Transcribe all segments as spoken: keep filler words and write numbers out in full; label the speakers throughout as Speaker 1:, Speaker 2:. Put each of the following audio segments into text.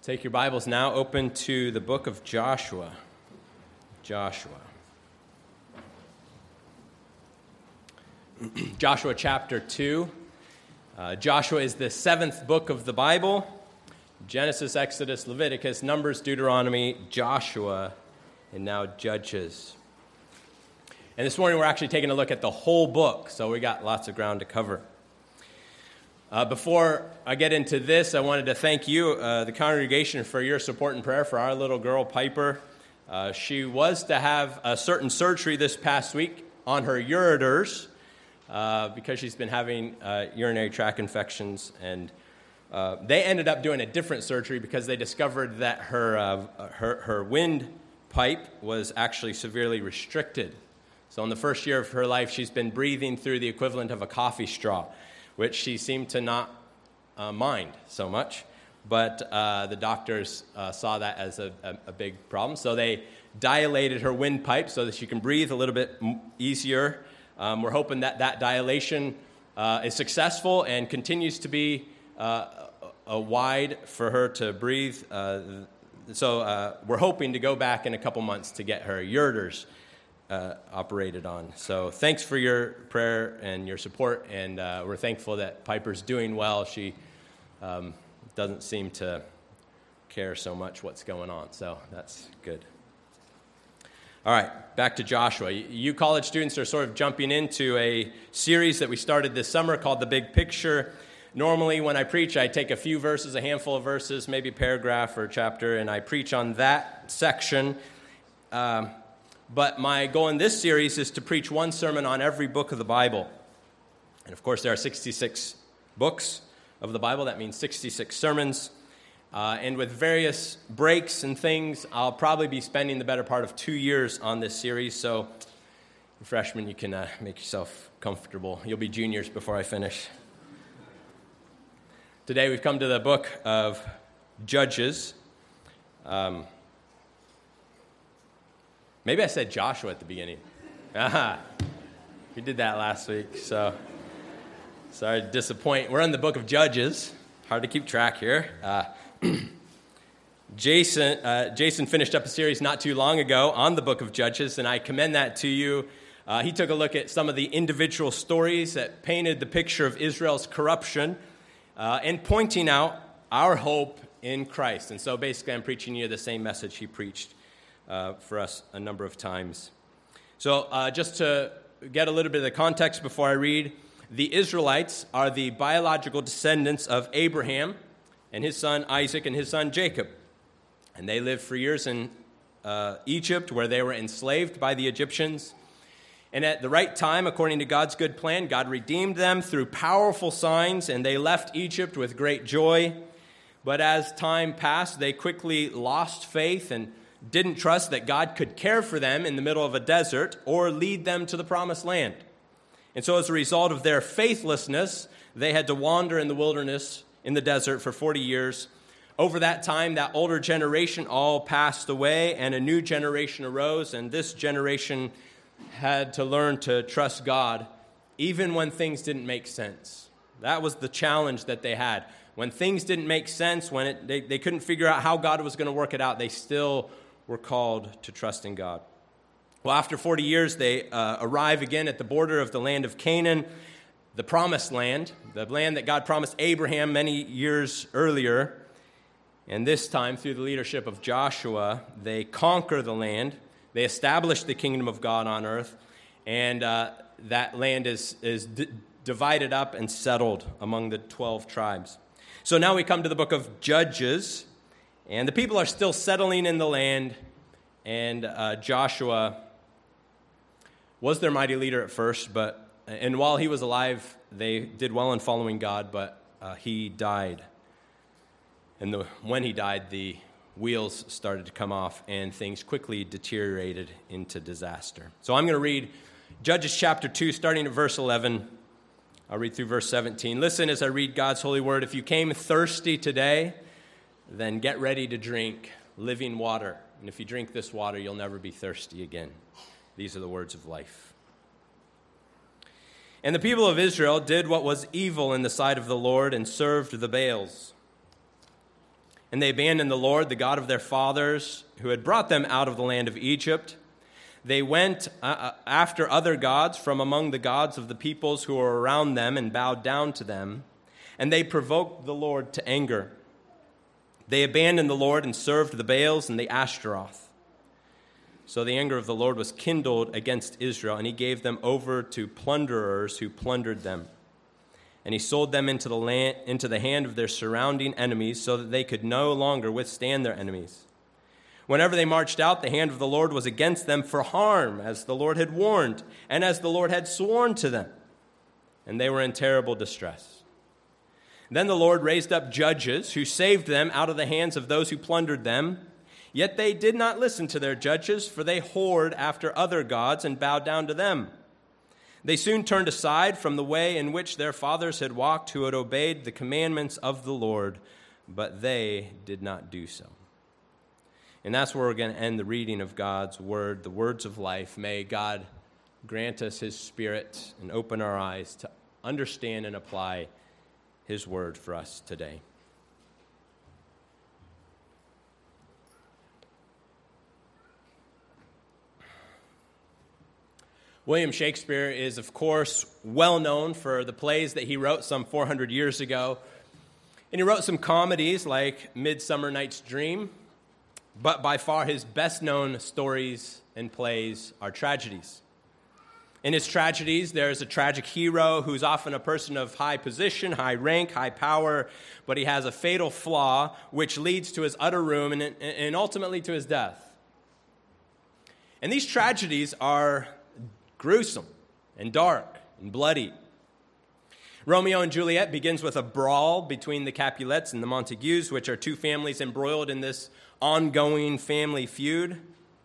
Speaker 1: Take your Bibles now, open to the book of Joshua. Joshua. Joshua chapter two. Uh, Joshua is the seventh book of the Bible. Genesis, Exodus, Leviticus, Numbers, Deuteronomy, Joshua, and now Judges. And this morning we're actually taking a look at the whole book, so we got lots of ground to cover. Uh, before I get into this, I wanted to thank you, uh, the congregation, for your support and prayer for our little girl, Piper. Uh, she was to have a certain surgery this past week on her ureters uh, because she's been having uh, urinary tract infections, and uh, they ended up doing a different surgery because they discovered that her uh, her, her windpipe was actually severely restricted. So in the first year of her life, she's been breathing through the equivalent of a coffee straw, which she seemed to not uh, mind so much. But uh, the doctors uh, saw that as a, a, a big problem. So they dilated her windpipe so that she can breathe a little bit m- easier. Um, we're hoping that that dilation uh, is successful and continues to be uh, a, a wide for her to breathe. Uh, so uh, we're hoping to go back in a couple months to get her ureters Uh, operated on. So thanks for your prayer and your support, and uh, we're thankful that Piper's doing well. She um, doesn't seem to care so much what's going on, so that's good. All right, back to Joshua. You college students are sort of jumping into a series that we started this summer called The Big Picture. Normally when I preach, I take a few verses, a handful of verses, maybe a paragraph or a chapter, and I preach on that section. Um, But my goal in this series is to preach one sermon on every book of the Bible. And of course, there are sixty-six books of the Bible. That means sixty-six sermons. Uh, and with various breaks and things, I'll probably be spending the better part of two years on this series. So, freshmen, you can uh, make yourself comfortable. You'll be juniors before I finish. Today, we've come to the book of Judges. Um Maybe I said Joshua at the beginning. Aha. We did that last week, so sorry to disappoint. We're in the book of Judges. Hard to keep track here. Uh, Jason uh, Jason finished up a series not too long ago on the book of Judges, and I commend that to you. Uh, he took a look at some of the individual stories that painted the picture of Israel's corruption uh, and pointing out our hope in Christ. And so basically I'm preaching you the same message he preached Uh, for us a number of times. So uh, just to get a little bit of the context before I read, the Israelites are the biological descendants of Abraham and his son Isaac and his son Jacob. And they lived for years in uh, Egypt, where they were enslaved by the Egyptians. And at the right time, according to God's good plan, God redeemed them through powerful signs, and they left Egypt with great joy. But as time passed, they quickly lost faith and didn't trust that God could care for them in the middle of a desert or lead them to the promised land. And so as a result of their faithlessness, they had to wander in the wilderness in the desert for forty years. Over that time, that older generation all passed away, and a new generation arose, and this generation had to learn to trust God even when things didn't make sense. That was the challenge that they had. When things didn't make sense, when it, they, they couldn't figure out how God was going to work it out, they still were called to trust in God. Well, after forty years, they uh, arrive again at the border of the land of Canaan, the promised land, the land that God promised Abraham many years earlier. And this time, through the leadership of Joshua, they conquer the land. They establish the kingdom of God on earth, and uh, that land is, is d- divided up and settled among the twelve tribes. So now we come to the book of Judges. And the people are still settling in the land, and uh, Joshua was their mighty leader at first, but and while he was alive, they did well in following God, but uh, he died. And the, when he died, the wheels started to come off, and things quickly deteriorated into disaster. So I'm going to read Judges chapter two, starting at verse eleven. I'll read through verse seventeen. Listen as I read God's holy word. If you came thirsty today, then get ready to drink living water. And if you drink this water, you'll never be thirsty again. These are the words of life. And the people of Israel did what was evil in the sight of the Lord and served the Baals. And they abandoned the Lord, the God of their fathers, who had brought them out of the land of Egypt. They went uh, after other gods from among the gods of the peoples who were around them and bowed down to them. And they provoked the Lord to anger. They abandoned the Lord and served the Baals and the Ashtaroth. So the anger of the Lord was kindled against Israel, and he gave them over to plunderers who plundered them. And he sold them into the land, into the hand of their surrounding enemies, so that they could no longer withstand their enemies. Whenever they marched out, the hand of the Lord was against them for harm, as the Lord had warned, and as the Lord had sworn to them. And they were in terrible distress. Then the Lord raised up judges who saved them out of the hands of those who plundered them. Yet they did not listen to their judges, for they whored after other gods and bowed down to them. They soon turned aside from the way in which their fathers had walked, who had obeyed the commandments of the Lord, but they did not do so. And that's where we're going to end the reading of God's word, the words of life. May God grant us his Spirit and open our eyes to understand and apply his word for us today. William Shakespeare is, of course, well known for the plays that he wrote some four hundred years ago. And he wrote some comedies like Midsummer Night's Dream, but by far his best-known stories and plays are tragedies. In his tragedies, there's a tragic hero who's often a person of high position, high rank, high power, but he has a fatal flaw which leads to his utter ruin and, and ultimately to his death. And these tragedies are gruesome and dark and bloody. Romeo and Juliet begins with a brawl between the Capulets and the Montagues, which are two families embroiled in this ongoing family feud.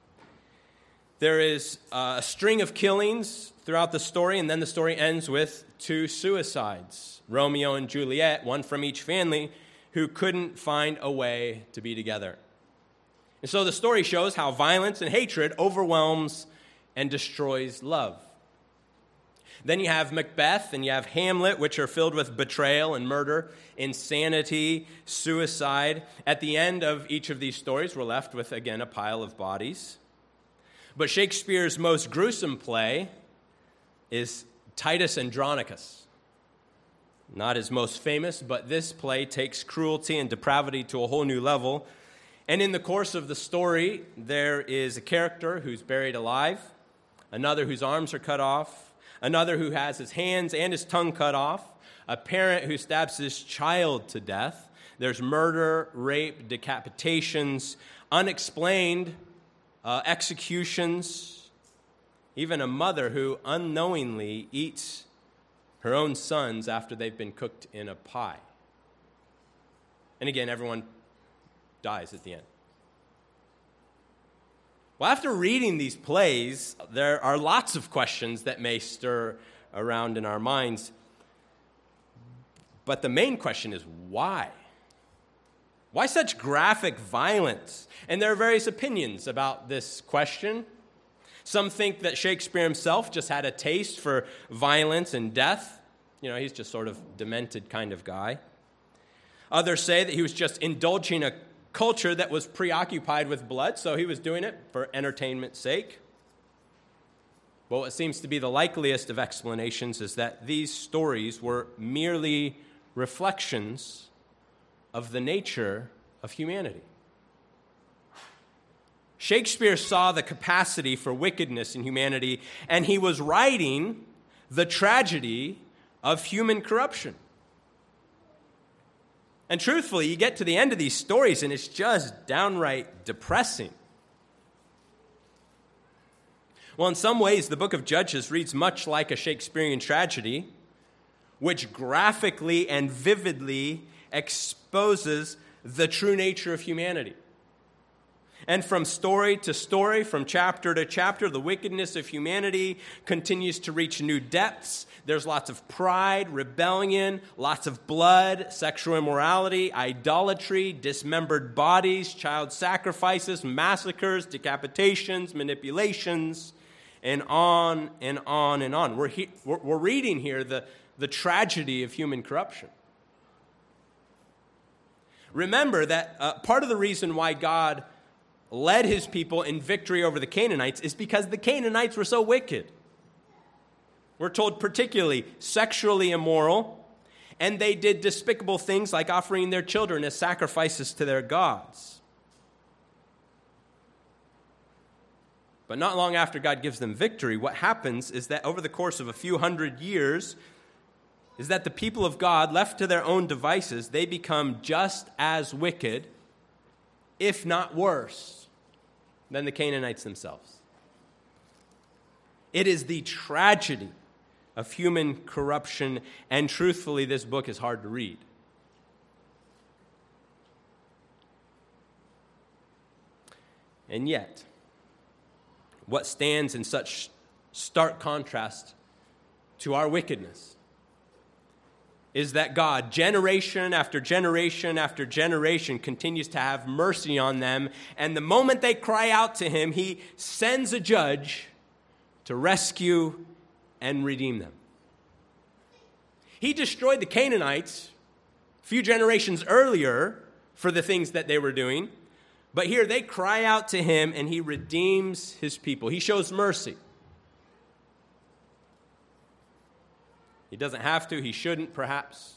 Speaker 1: There is a string of killings throughout the story, and then the story ends with two suicides. Romeo and Juliet, one from each family, who couldn't find a way to be together. And so the story shows how violence and hatred overwhelms and destroys love. Then you have Macbeth and you have Hamlet, which are filled with betrayal and murder, insanity, suicide. At the end of each of these stories, we're left with, again, a pile of bodies. But Shakespeare's most gruesome play is Titus Andronicus. Not his most famous, but this play takes cruelty and depravity to a whole new level. And in the course of the story, there is a character who's buried alive, another whose arms are cut off, another who has his hands and his tongue cut off, a parent who stabs his child to death. There's murder, rape, decapitations, unexplained uh, executions, even a mother who unknowingly eats her own sons after they've been cooked in a pie. And again, everyone dies at the end. Well, after reading these plays, there are lots of questions that may stir around in our minds. But the main question is why? Why such graphic violence? And there are various opinions about this question. Some think that Shakespeare himself just had a taste for violence and death. You know, he's just sort of demented kind of guy. Others say that he was just indulging a culture that was preoccupied with blood, so he was doing it for entertainment's sake. But what seems to be the likeliest of explanations is that these stories were merely reflections of the nature of humanity. Shakespeare saw the capacity for wickedness in humanity, and he was writing the tragedy of human corruption. And truthfully, you get to the end of these stories, and it's just downright depressing. Well, in some ways, the book of Judges reads much like a Shakespearean tragedy, which graphically and vividly exposes the true nature of humanity. And from story to story, from chapter to chapter, the wickedness of humanity continues to reach new depths. There's lots of pride, rebellion, lots of blood, sexual immorality, idolatry, dismembered bodies, child sacrifices, massacres, decapitations, manipulations, and on and on and on. We're, he- we're, we're reading here the, the tragedy of human corruption. Remember that uh, part of the reason why God led his people in victory over the Canaanites is because the Canaanites were so wicked. We're told particularly sexually immoral, and they did despicable things like offering their children as sacrifices to their gods. But not long after God gives them victory, what happens is that over the course of a few hundred years, is that the people of God, left to their own devices, they become just as wicked, if not worse, than the Canaanites themselves. It is the tragedy of human corruption, and truthfully, this book is hard to read. And yet, what stands in such stark contrast to our wickedness is that God, generation after generation after generation, continues to have mercy on them, and the moment they cry out to him, he sends a judge to rescue and redeem them. He destroyed the Canaanites a few generations earlier for the things that they were doing, but here they cry out to him and he redeems his people. He shows mercy. He doesn't have to, he shouldn't perhaps,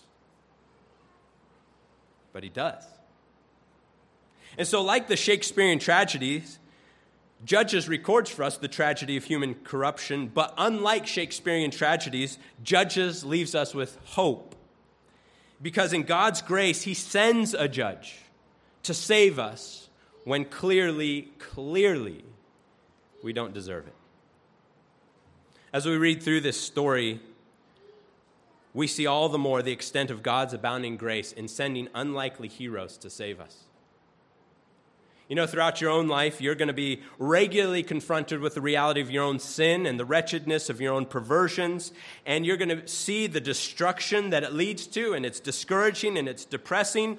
Speaker 1: but he does. And so, like the Shakespearean tragedies, Judges records for us the tragedy of human corruption, but unlike Shakespearean tragedies, Judges leaves us with hope. Because in God's grace, he sends a judge to save us when clearly, clearly, we don't deserve it. As we read through this story, we see all the more the extent of God's abounding grace in sending unlikely heroes to save us. You know, throughout your own life, you're going to be regularly confronted with the reality of your own sin and the wretchedness of your own perversions, and you're going to see the destruction that it leads to, and it's discouraging and it's depressing.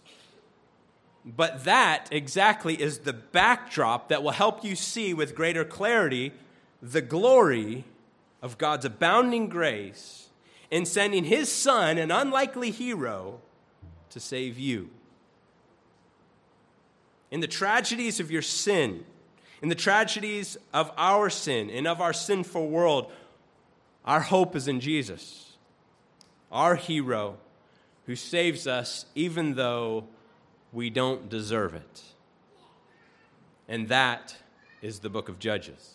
Speaker 1: But that exactly is the backdrop that will help you see with greater clarity the glory of God's abounding grace in sending his Son, an unlikely hero, to save you. In the tragedies of your sin, in the tragedies of our sin and of our sinful world, our hope is in Jesus, our hero who saves us even though we don't deserve it. And that is the book of Judges.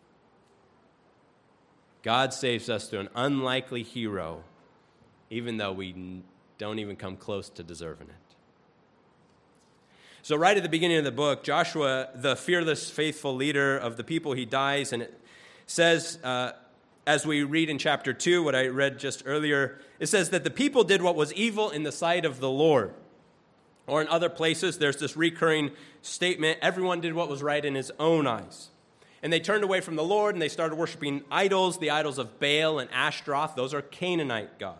Speaker 1: God saves us through an unlikely hero, even though we don't even come close to deserving it. So right at the beginning of the book, Joshua, the fearless, faithful leader of the people, he dies, and it says, uh, as we read in chapter two, what I read just earlier, it says that the people did what was evil in the sight of the Lord. Or in other places, there's this recurring statement, everyone did what was right in his own eyes. And they turned away from the Lord, and they started worshiping idols, the idols of Baal and Ashtaroth. Those are Canaanite gods.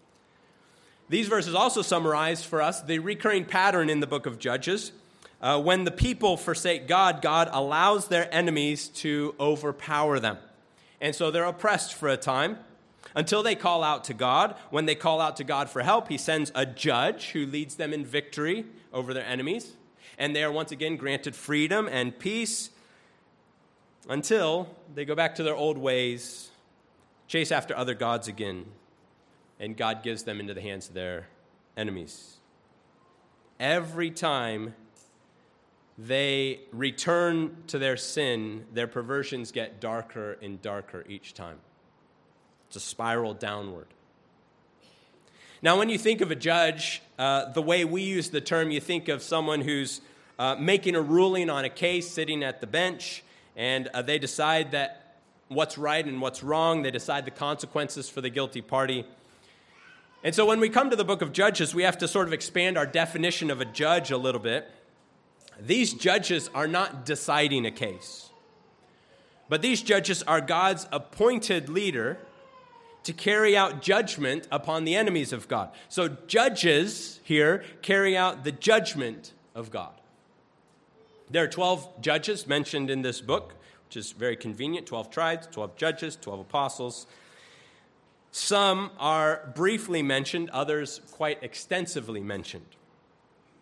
Speaker 1: These verses also summarize for us the recurring pattern in the book of Judges. Uh, when the people forsake God, God allows their enemies to overpower them. And so they're oppressed for a time until they call out to God. When they call out to God for help, he sends a judge who leads them in victory over their enemies. And they are once again granted freedom and peace until they go back to their old ways, chase after other gods again, and God gives them into the hands of their enemies. Every time they return to their sin, their perversions get darker and darker each time. It's a spiral downward. Now, when you think of a judge, uh, the way we use the term, you think of someone who's uh, making a ruling on a case, sitting at the bench, and uh, they decide that what's right and what's wrong. They decide the consequences for the guilty party. And so when we come to the book of Judges, we have to sort of expand our definition of a judge a little bit. These judges are not deciding a case, but these judges are God's appointed leader to carry out judgment upon the enemies of God. So judges here carry out the judgment of God. There are twelve judges mentioned in this book, which is very convenient, twelve tribes, twelve judges, twelve apostles. Some are briefly mentioned, others quite extensively mentioned.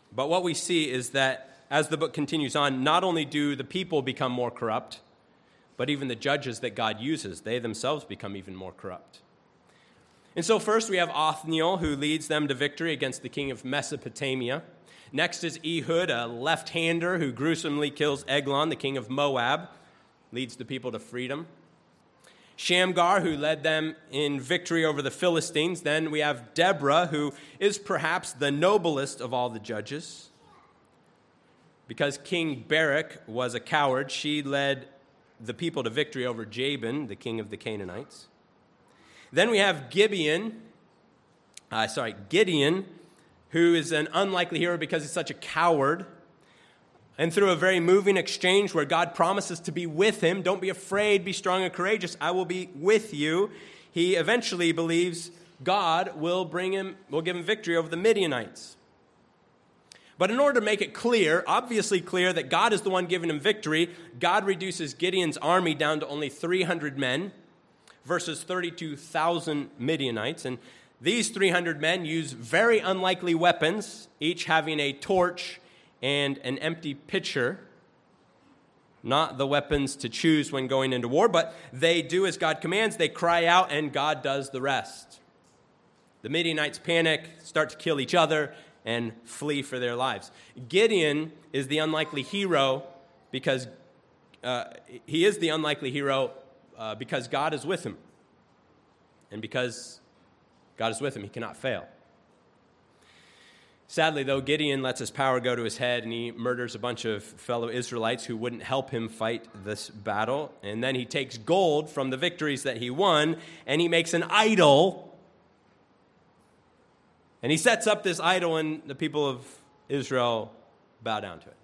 Speaker 1: But what we see is that as the book continues on, not only do the people become more corrupt, but even the judges that God uses, they themselves become even more corrupt. And so first we have Othniel, who leads them to victory against the king of Mesopotamia. Next is Ehud, a left-hander who gruesomely kills Eglon, the king of Moab, leads the people to freedom. Shamgar, who led them in victory over the Philistines. Then we have Deborah, who is perhaps the noblest of all the judges. Because King Barak was a coward, she led the people to victory over Jabin, the king of the Canaanites. Then we have Gibeon, uh, sorry, Gideon, who is an unlikely hero because he's such a coward. And through a very moving exchange where God promises to be with him, don't be afraid, be strong and courageous, I will be with you, he eventually believes God will bring him, will give him victory over the Midianites. But in order to make it clear, obviously clear, that God is the one giving him victory, God reduces Gideon's army down to only three hundred men versus thirty-two thousand Midianites. And these three hundred men use very unlikely weapons, each having a torch and an empty pitcher. Not the weapons to choose when going into war, but they do as God commands. They cry out, and God does the rest. The Midianites panic, start to kill each other, and flee for their lives. Gideon is the unlikely hero because uh, he is the unlikely hero uh, because God is with him. And because God is with him, he cannot fail. Sadly, though, Gideon lets his power go to his head, and he murders a bunch of fellow Israelites who wouldn't help him fight this battle. And then he takes gold from the victories that he won, and he makes an idol. And he sets up this idol, and the people of Israel bow down to it.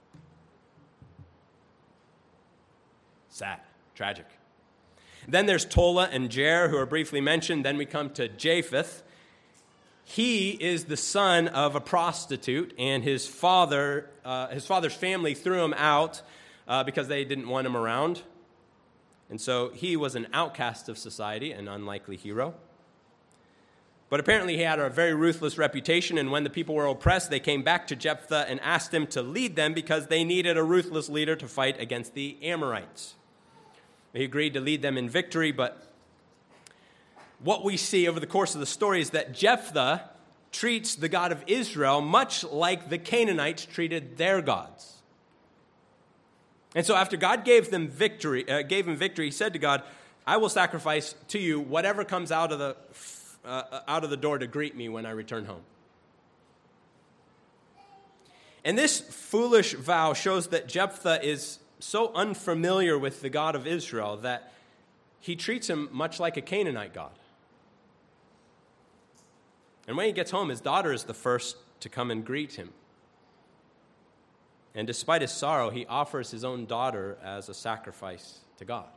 Speaker 1: Sad, tragic. Then there's Tola and Jer, who are briefly mentioned. Then we come to Japheth. He is the son of a prostitute, and his father, uh, his father's family threw him out uh, because they didn't want him around. And so he was an outcast of society, an unlikely hero. But apparently he had a very ruthless reputation, and when the people were oppressed, they came back to Jephthah and asked him to lead them because they needed a ruthless leader to fight against the Amorites. He agreed to lead them in victory, but what we see over the course of the story is that Jephthah treats the God of Israel much like the Canaanites treated their gods. And so after God gave them victory, uh, gave him victory, he said to God, I will sacrifice to you whatever comes out of the uh, out of the door to greet me when I return home. And this foolish vow shows that Jephthah is so unfamiliar with the God of Israel that he treats him much like a Canaanite god. And when he gets home, his daughter is the first to come and greet him. And despite his sorrow, he offers his own daughter as a sacrifice to God.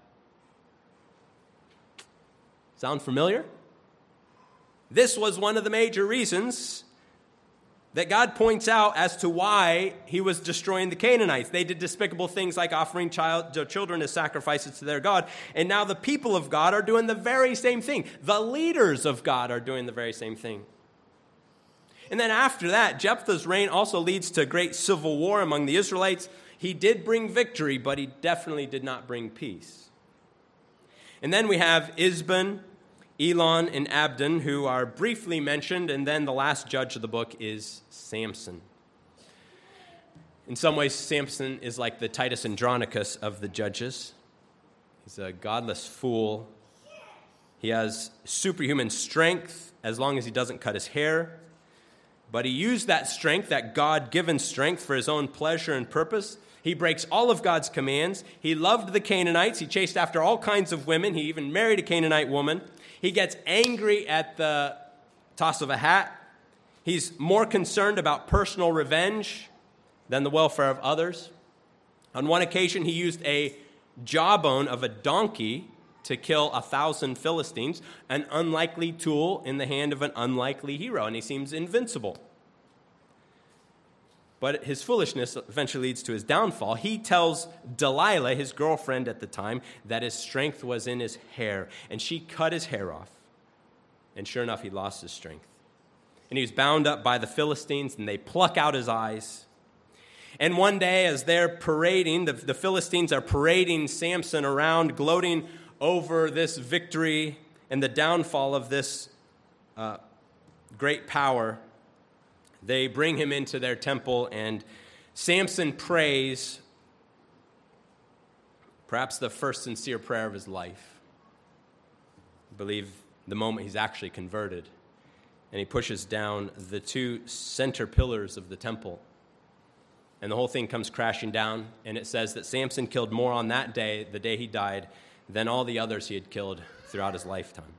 Speaker 1: Sound familiar? This was one of the major reasons that God points out as to why he was destroying the Canaanites. They did despicable things like offering child, children as sacrifices to their God. And now the people of God are doing the very same thing. The leaders of God are doing the very same thing. And then after that, Jephthah's reign also leads to great civil war among the Israelites. He did bring victory, but he definitely did not bring peace. And then we have Isban, Elon, and Abdon, who are briefly mentioned, and then the last judge of the book is Samson. In some ways, Samson is like the Titus Andronicus of the judges. He's a godless fool. He has superhuman strength as long as he doesn't cut his hair. But he used that strength, that God-given strength, for his own pleasure and purpose. He breaks all of God's commands. He loved the Canaanites. He chased after all kinds of women. He even married a Canaanite woman. He gets angry at the toss of a hat. He's more concerned about personal revenge than the welfare of others. On one occasion, he used a jawbone of a donkey to kill a thousand Philistines, an unlikely tool in the hand of an unlikely hero, and he seems invincible. But his foolishness eventually leads to his downfall. He tells Delilah, his girlfriend at the time, that his strength was in his hair, and she cut his hair off. And sure enough, he lost his strength. and he was bound up by the Philistines, and they pluck out his eyes. And one day, as they're parading, the, the Philistines are parading Samson around, gloating over this victory and the downfall of this uh, great power. They bring him into their temple, and Samson prays perhaps the first sincere prayer of his life. I believe the moment he's actually converted. And he pushes down the two center pillars of the temple. And the whole thing comes crashing down. And it says that Samson killed more on that day, the day he died, than all the others he had killed throughout his lifetime.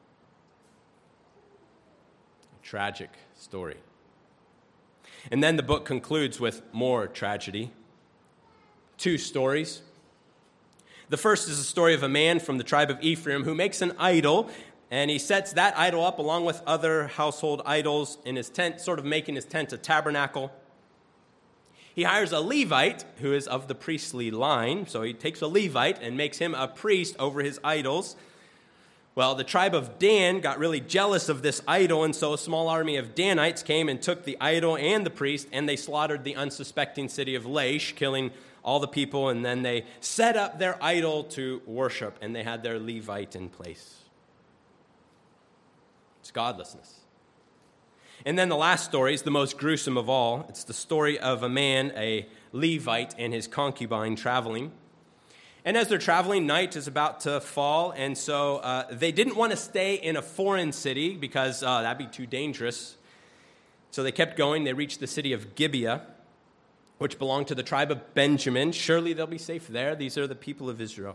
Speaker 1: A tragic story. And then the book concludes with more tragedy. Two stories. The first is the story of a man from the tribe of Ephraim who makes an idol, and he sets that idol up along with other household idols in his tent, sort of making his tent a tabernacle. He hires a Levite who is of the priestly line, so he takes a Levite and makes him a priest over his idols. Well, the tribe of Dan got really jealous of this idol, and so a small army of Danites came and took the idol and the priest, and they slaughtered the unsuspecting city of Laish, killing all the people, and then they set up their idol to worship, and they had their Levite in place. It's godlessness. And then the last story is the most gruesome of all. It's the story of a man, a Levite, and his concubine traveling. And as they're traveling, night is about to fall, and so uh, they didn't want to stay in a foreign city because uh, that'd be too dangerous. So they kept going. They reached the city of Gibeah, which belonged to the tribe of Benjamin. Surely they'll be safe there. These are the people of Israel.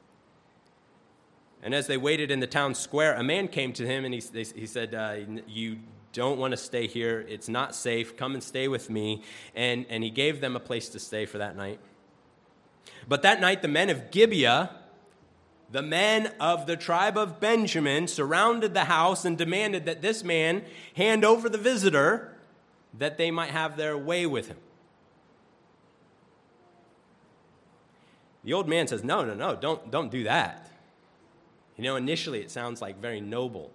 Speaker 1: And as they waited in the town square, a man came to him, and he, he said, uh, you don't want to stay here. It's not safe. Come and stay with me. And, and he gave them a place to stay for that night. But that night, the men of Gibeah, the men of the tribe of Benjamin, surrounded the house and demanded that this man hand over the visitor that they might have their way with him. The old man says, no, no, no, don't, don't do that. You know, initially it sounds like very noble.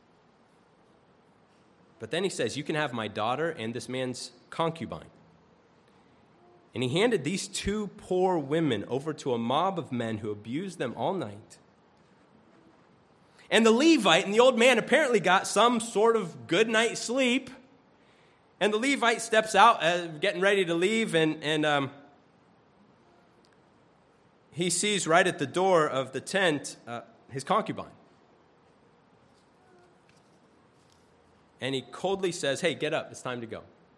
Speaker 1: But then he says, you can have my daughter and this man's concubine. And he handed these two poor women over to a mob of men who abused them all night. And the Levite and the old man apparently got some sort of good night's sleep. And the Levite steps out, uh, getting ready to leave, and, and um, he sees right at the door of the tent uh, his concubine. And he coldly says, hey, get up, it's time to go.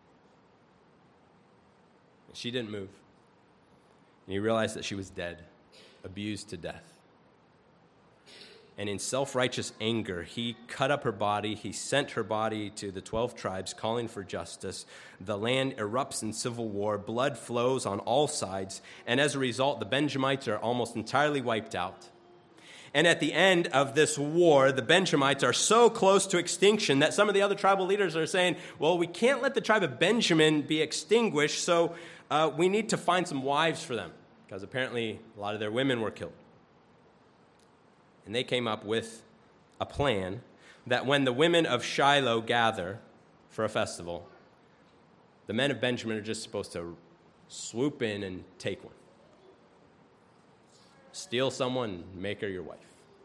Speaker 1: And she didn't move. And he realized that she was dead, abused to death. And in self-righteous anger, he cut up her body. He sent her body to the twelve tribes, calling for justice. The land erupts in civil war. Blood flows on all sides. And as a result, the Benjamites are almost entirely wiped out. And at the end of this war, the Benjamites are so close to extinction that some of the other tribal leaders are saying, well, we can't let the tribe of Benjamin be extinguished, so uh, we need to find some wives for them, because apparently a lot of their women were killed. And they came up with a plan that when the women of Shiloh gather for a festival, the men of Benjamin are just supposed to swoop in and take one. Steal someone, make her your wife.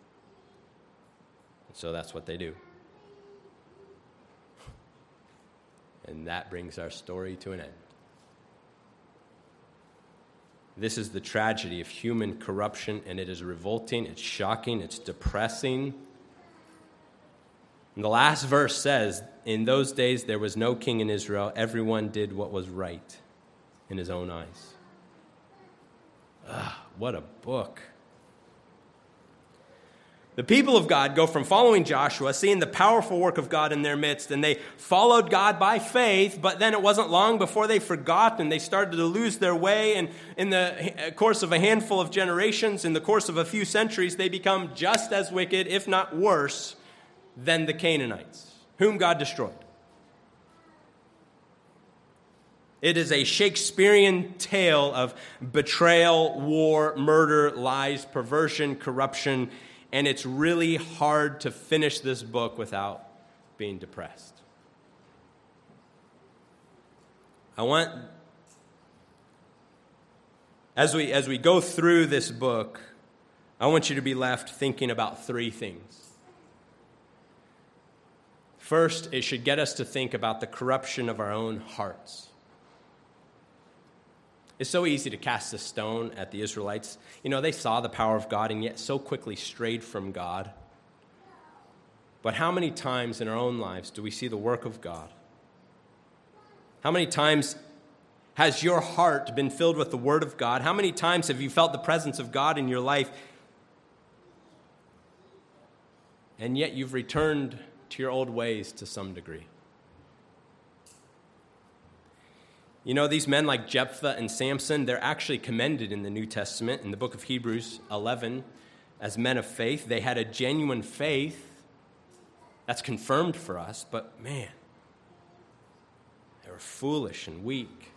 Speaker 1: And so that's what they do. And that brings our story to an end. This is the tragedy of human corruption, and it is revolting, it's shocking, it's depressing. And the last verse says, in those days there was no king in Israel. Everyone did what was right in his own eyes. Ah, what a book. The people of God go from following Joshua, seeing the powerful work of God in their midst, and they followed God by faith, but then it wasn't long before they forgot and they started to lose their way, and in the course of a handful of generations, in the course of a few centuries, they become just as wicked, if not worse, than the Canaanites, whom God destroyed. It is a Shakespearean tale of betrayal, war, murder, lies, perversion, corruption, and it's really hard to finish this book without being depressed. I want, as we as we go through this book, I want you to be left thinking about three things. First, it should get us to think about the corruption of our own hearts. It's so easy to cast a stone at the Israelites. You know, they saw the power of God and yet so quickly strayed from God. But how many times in our own lives do we see the work of God? How many times has your heart been filled with the Word of God? How many times have you felt the presence of God in your life? And yet you've returned to your old ways to some degree. You know, these men like Jephthah and Samson, they're actually commended in the New Testament, in the book of Hebrews eleven, as men of faith. They had a genuine faith. That's confirmed for us, but man, they were foolish and weak.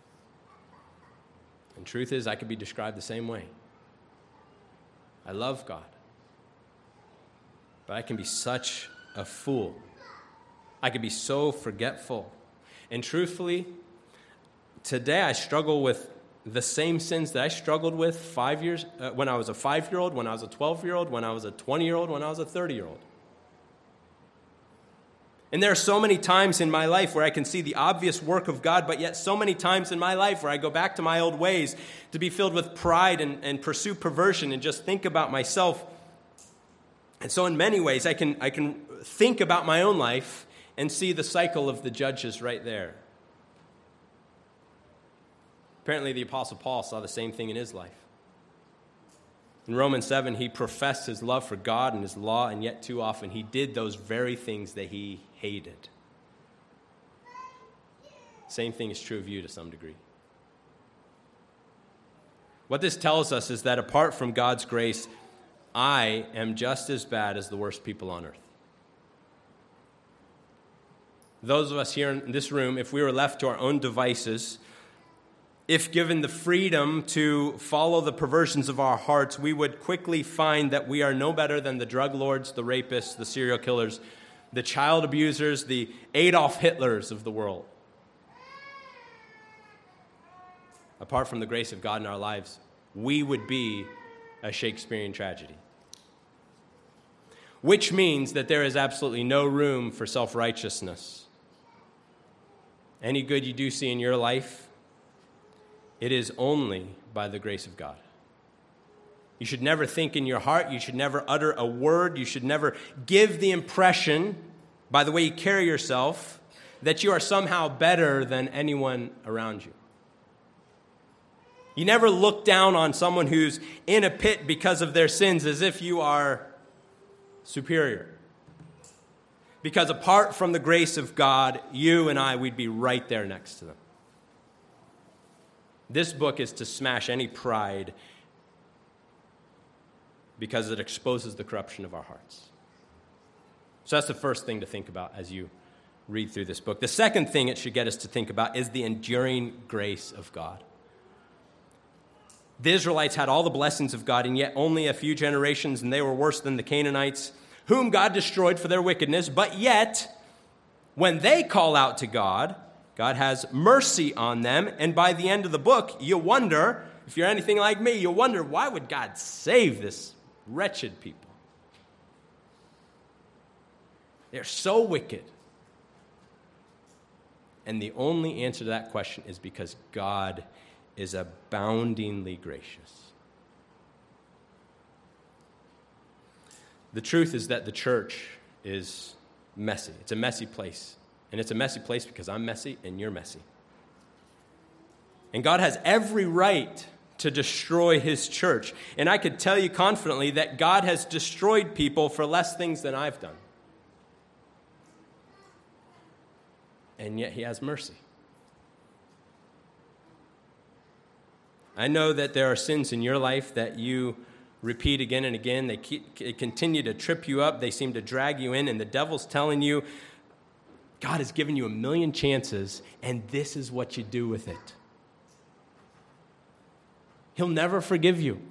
Speaker 1: And truth is, I could be described the same way. I love God, but I can be such a fool. I could be so forgetful. And truthfully, today I struggle with the same sins that I struggled with five years uh, when I was a five-year-old, when I was a twelve-year-old, when I was a twenty-year-old, when I was a thirty-year-old. And there are so many times in my life where I can see the obvious work of God, but yet so many times in my life where I go back to my old ways to be filled with pride and, and pursue perversion and just think about myself. And so in many ways, I can, I can think about my own life and see the cycle of the judges right there. Apparently, the Apostle Paul saw the same thing in his life. In Romans seven, he professed his love for God and his law, and yet too often he did those very things that he hated. Same thing is true of you to some degree. What this tells us is that apart from God's grace, I am just as bad as the worst people on earth. Those of us here in this room, if we were left to our own devices, if given the freedom to follow the perversions of our hearts, we would quickly find that we are no better than the drug lords, the rapists, the serial killers, the child abusers, the Adolf Hitlers of the world. Apart from the grace of God in our lives, we would be a Shakespearean tragedy. Which means that there is absolutely no room for self-righteousness. Any good you do see in your life, it is only by the grace of God. You should never think in your heart. You should never utter a word. You should never give the impression, by the way you carry yourself, that you are somehow better than anyone around you. You never look down on someone who's in a pit because of their sins as if you are superior. Because apart from the grace of God, you and I, we'd be right there next to them. This book is to smash any pride because it exposes the corruption of our hearts. So that's the first thing to think about as you read through this book. The second thing it should get us to think about is the enduring grace of God. The Israelites had all the blessings of God, and yet only a few generations, and they were worse than the Canaanites, whom God destroyed for their wickedness. But yet, when they call out to God, God has mercy on them, and by the end of the book, you wonder, if you're anything like me, you wonder, why would God save this wretched people? They're so wicked. And the only answer to that question is because God is aboundingly gracious. The truth is that the church is messy. It's a messy place. And it's a messy place because I'm messy and you're messy. And God has every right to destroy his church. And I could tell you confidently that God has destroyed people for less things than I've done. And yet he has mercy. I know that there are sins in your life that you repeat again and again. They, keep, they continue to trip you up. They seem to drag you in. And the devil's telling you, God has given you a million chances, and this is what you do with it. He'll never forgive you.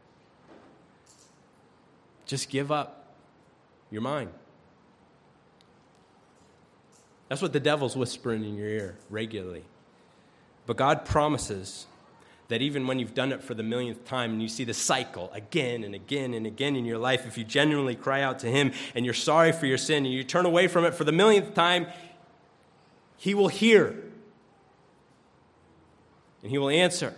Speaker 1: Just give up your mind. That's what the devil's whispering in your ear regularly. But God promises that even when you've done it for the millionth time and you see the cycle again and again and again in your life, if you genuinely cry out to him and you're sorry for your sin and you turn away from it for the millionth time, he will hear and he will answer,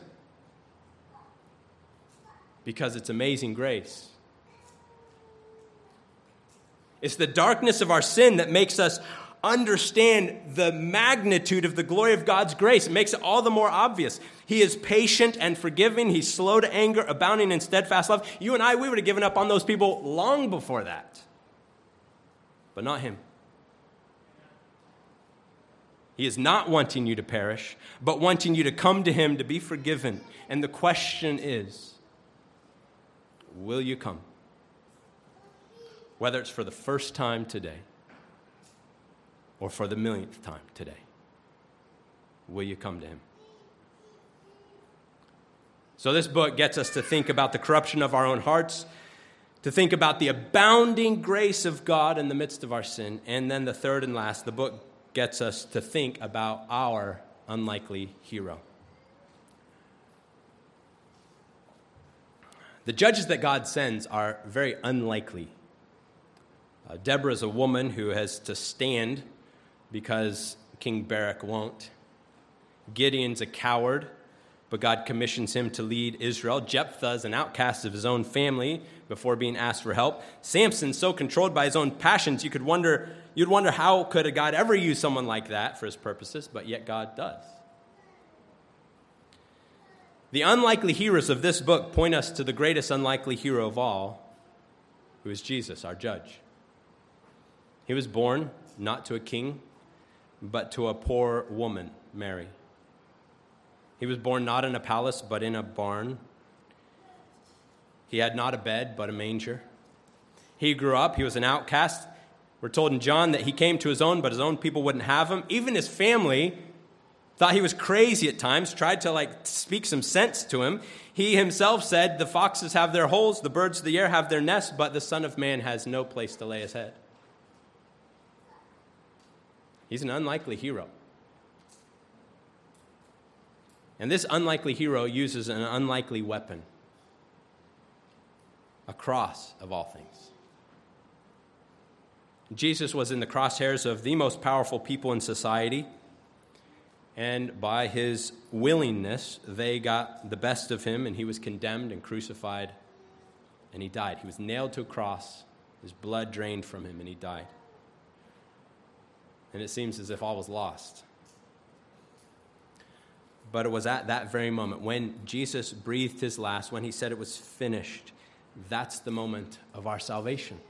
Speaker 1: because it's amazing grace. It's the darkness of our sin that makes us understand the magnitude of the glory of God's grace. It makes it all the more obvious. He is patient and forgiving. He's slow to anger, abounding in steadfast love. You and I, we would have given up on those people long before that. But not him. He is not wanting you to perish, but wanting you to come to him to be forgiven. And the question is, will you come? Whether it's for the first time today or for the millionth time today, will you come to him? So this book gets us to think about the corruption of our own hearts, to think about the abounding grace of God in the midst of our sin, and then the third and last, the book gets us to think about our unlikely hero. The judges that God sends are very unlikely. Uh, Deborah is a woman who has to stand because King Barak won't. Gideon's a coward, but God commissions him to lead Israel. Jephthah is an outcast of his own family before being asked for help. Samson's so controlled by his own passions, you could wonder, you'd wonder how could a God ever use someone like that for his purposes, but yet God does. The unlikely heroes of this book point us to the greatest unlikely hero of all, who is Jesus, our judge. He was born not to a king, but to a poor woman, Mary. He was born not in a palace, but in a barn. He had not a bed, but a manger. He grew up, he was an outcast. We're told in John that he came to his own, but his own people wouldn't have him. Even his family thought he was crazy at times, tried to like speak some sense to him. He himself said, the foxes have their holes, the birds of the air have their nests, but the Son of Man has no place to lay his head. He's an unlikely hero. And this unlikely hero uses an unlikely weapon, a cross of all things. Jesus was in the crosshairs of the most powerful people in society, and by his willingness, they got the best of him, and he was condemned and crucified, and he died. He was nailed to a cross, his blood drained from him, and he died. And it seems as if all was lost. But it was at that very moment, when Jesus breathed his last, when he said it was finished, that's the moment of our salvation.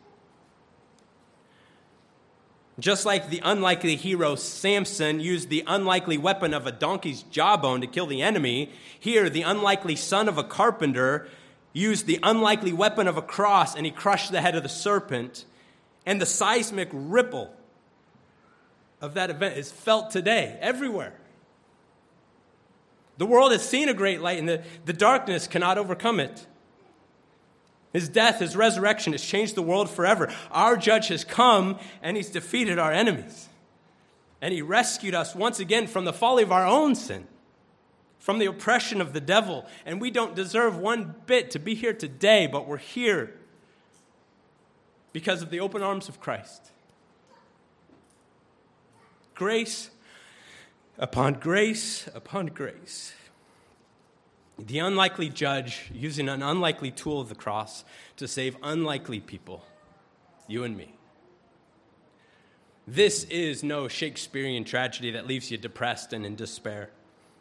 Speaker 1: Just like the unlikely hero Samson used the unlikely weapon of a donkey's jawbone to kill the enemy, here the unlikely son of a carpenter used the unlikely weapon of a cross, and he crushed the head of the serpent. And the seismic ripple of that event is felt today, everywhere. The world has seen a great light, and the, the darkness cannot overcome it. His death, his resurrection has changed the world forever. Our judge has come, and he's defeated our enemies. And he rescued us once again from the folly of our own sin, from the oppression of the devil. And we don't deserve one bit to be here today, but we're here because of the open arms of Christ. Grace upon grace upon grace. The unlikely judge using an unlikely tool of the cross to save unlikely people, you and me. This is no Shakespearean tragedy that leaves you depressed and in despair.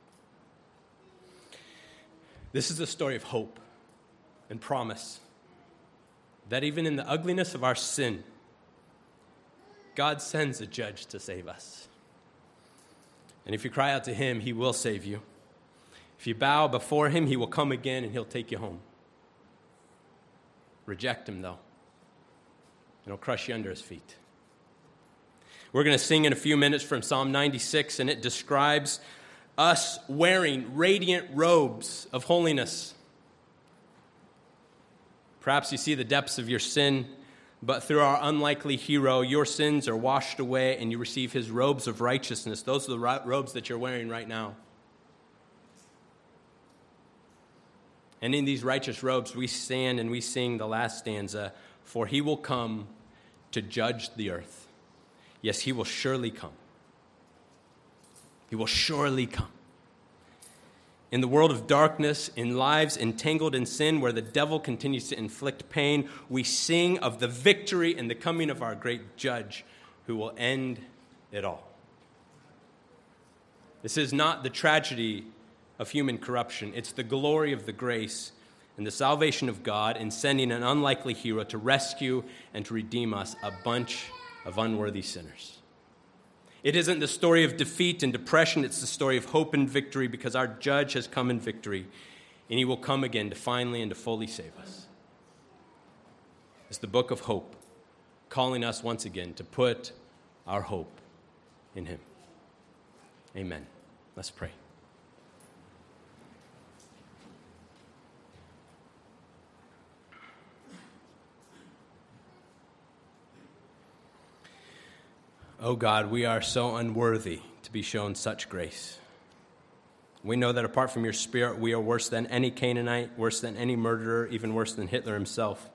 Speaker 1: This is a story of hope and promise that even in the ugliness of our sin, God sends a judge to save us. And if you cry out to him, he will save you. If you bow before him, he will come again and he'll take you home. Reject him, though, and he'll crush you under his feet. We're going to sing in a few minutes from Psalm ninety-six, and it describes us wearing radiant robes of holiness. Perhaps you see the depths of your sin, but through our unlikely hero, your sins are washed away and you receive his robes of righteousness. Those are the robes that you're wearing right now. And in these righteous robes, we stand and we sing the last stanza, for he will come to judge the earth. Yes, he will surely come. He will surely come. In the world of darkness, in lives entangled in sin, where the devil continues to inflict pain, we sing of the victory and the coming of our great judge who will end it all. This is not the tragedy of human corruption. It's the glory of the grace and the salvation of God in sending an unlikely hero to rescue and to redeem us, a bunch of unworthy sinners. It isn't the story of defeat and depression. It's the story of hope and victory, because our judge has come in victory, and he will come again to finally and to fully save us. It's the book of hope, calling us once again to put our hope in him. Amen. Let's pray. Oh God, we are so unworthy to be shown such grace. We know that apart from your Spirit, we are worse than any Canaanite, worse than any murderer, even worse than Hitler himself.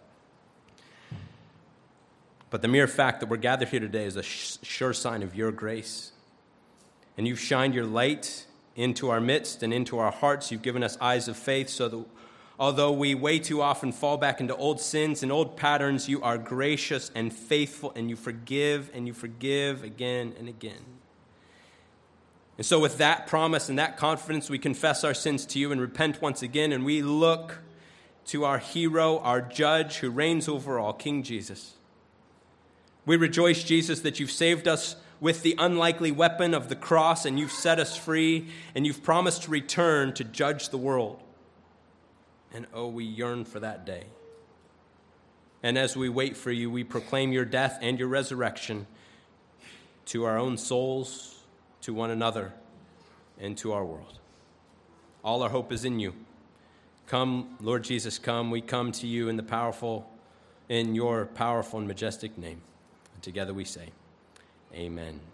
Speaker 1: But the mere fact that we're gathered here today is a sure sign of your grace. And you've shined your light into our midst and into our hearts. You've given us eyes of faith so that although we way too often fall back into old sins and old patterns, you are gracious and faithful, and you forgive and you forgive again and again. And so with that promise and that confidence, we confess our sins to you and repent once again, and we look to our hero, our judge, who reigns over all, King Jesus. We rejoice, Jesus, that you've saved us with the unlikely weapon of the cross, and you've set us free, and you've promised to return to judge the world. And oh, we yearn for that day. And as we wait for you, we proclaim your death and your resurrection to our own souls, to one another, and to our world. All our hope is in you. Come, Lord Jesus, come. We come to you in the powerful, in your powerful and majestic name. And together we say, amen.